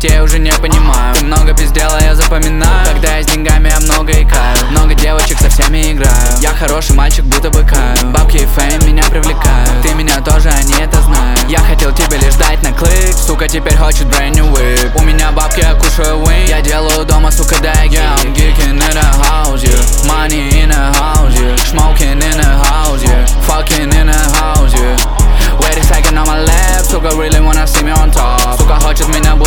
детей я уже не понимаю. Ты много пиздела, я запоминаю. Когда я с деньгами, я много икаю. Много девочек, со всеми играю. Я хороший мальчик, будто бы каю. Бабки и фейм меня привлекают. Ты меня тоже, они это знают. Я хотел тебе лишь дать на клик. Сука теперь хочет brand new whip. У меня бабки, я кушаю wing. Я делаю дома, сука, дайги. Yeah, I'm geeking in the house, yeah. Money in the house, yeah. Smoking in the house, yeah. Fucking in the house, yeah. Wait a second on my lap. Сука really wanna see me on top. Сука хочет меня